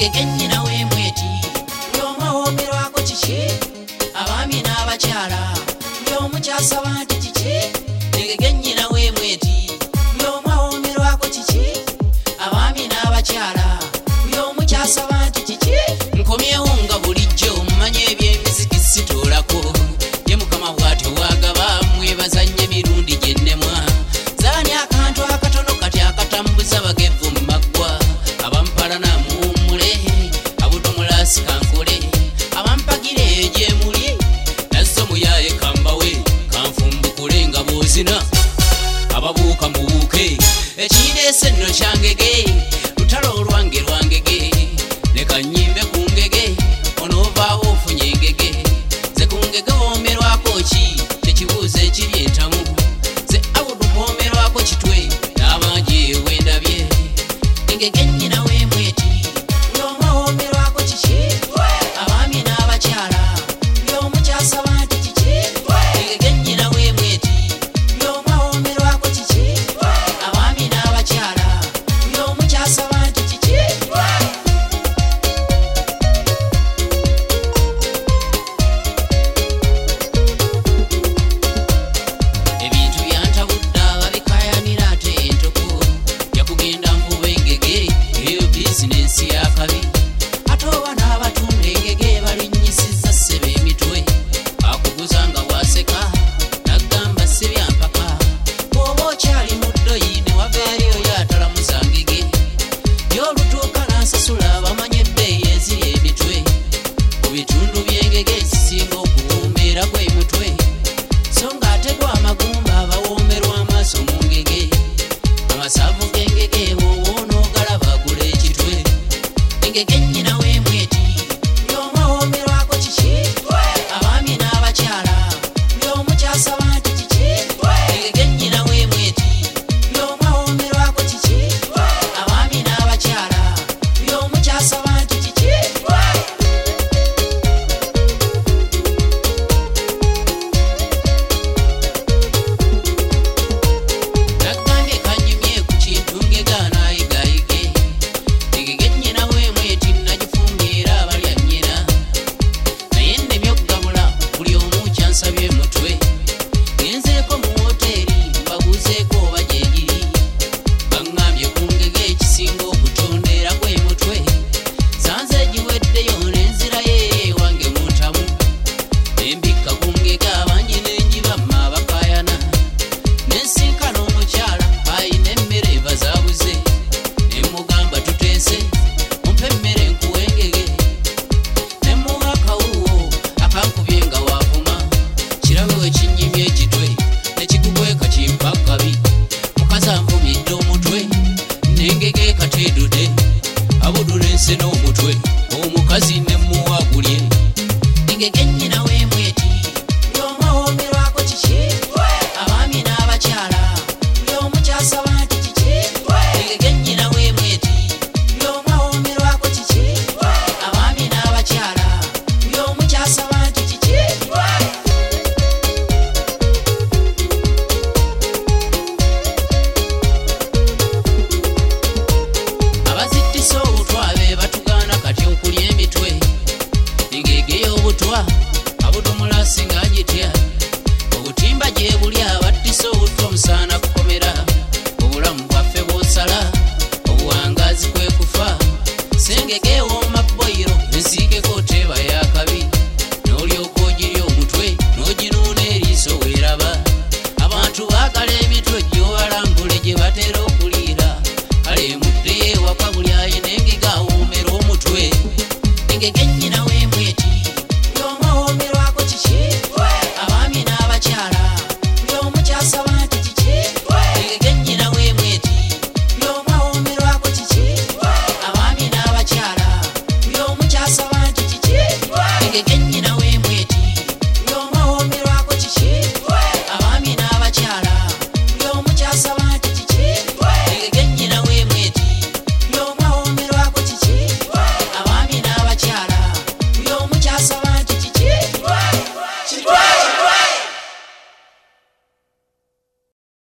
Engegenyi nawe mweti lyomawomerwako kiki abaami n'abakyala lyomukyasaba nti kiki. Engegenyi nawe mweti lyomawomerwako kiki abaami n'abakyala lyomukyasaba nti kiki. Nkomyewo nga bulijjo mmanye eby'emiziki sitoolako ye mukama bw'atyo wagaba mwebazanye mirundi gyennemwa zaani akantu akatono kati akatambuza bagevu mu maggwa abampalana muwummule abutomulasi kankole abampagire egyemuli nasso muyaye kambawe kanfumbukule nga bwozina ababuuka mubuuke ekindeese nno kyangege lutalo olwange lwangege nekanyimbe ku ngege onoovaawo ofunye engege ze ku ngege woomerwako ki tekibuuza ekiri entamu ze abudu woomerwako kitwe n'abangi wendabye. Engegenyi nawe mweti lyomawomerwako kiki abaami n'abakyala lyomukyasaba nti kiki. Engegenyi nawe mweti lyomawomerwako kiki abaami n'abakyala lyomukyasaba nti kiki. Ebintu byantabudde ababikayanira ate entoko yakugenda nvuba engege eyo bizinensi yakabi ate oba n'abatunda engege balinnyisiza ssebe emitwe akuguza nga bwaseka naggamba sibyampaka bw'oba okyali muddoyi ne wavaayo yatalamuza ngege y'olutuuka n'asasula bamanye ebbeeyi eziri emitwe ku bitundu by'engege ezisinga okuwoomeera gwe mutwe so ng'ategwa amagumba abawoomerwa amaaso mu ngege amasavu g'engege woonoogalaba agula ekitwe. Engegenyi nawe mweti lyomawomerwako kiki abaami n'abakyala lyomukyasaba nti kiki. Engegenyi nawe mweti lyomawomerwako kiki abaami n'abakyala lyomukyasaba nti kiki. Naggambye kanyumye ku kintu ngega naayigayige. Engegenyi nawe mweti nagifumbira abalya nnyina naye nnemye okugabula buli omu kyansabye mutwe genzeeko mu woteeri mbabuuzeeko oba gyegiri baŋŋambye ku ngege ekisinga okutondeera gwe mutwe sanze egiweddeyo n'enzirayo ewange mu ntamu nembikka ku ngege abangi n'engibamma abakaayana nensinkana omukyala ayina emmere bazaabuze nemugamba tuteese mumpe emmere nkuwa engege nemuwa akawuwo akankubye nga waavuma kirabe we kinnyimye ekitwe nekikugweka kimpa kabi mukazi anvumidde omutwe n'engege kateedude abudula ense n'omutwe omukazi nemuwa agulye. Engegenyi nawe mweti lyomawomerwako kiki abaami n'abakyala lyomukyasaba nti kiki. Engegenyi nawe mweti lyomawomerwako kiki abaami n'abakyala lyomukyasaba nti kiki. Abazittisa obutwa be batugaana kati okulya emitwe engege y'obutwa abutomulasi ng'agitya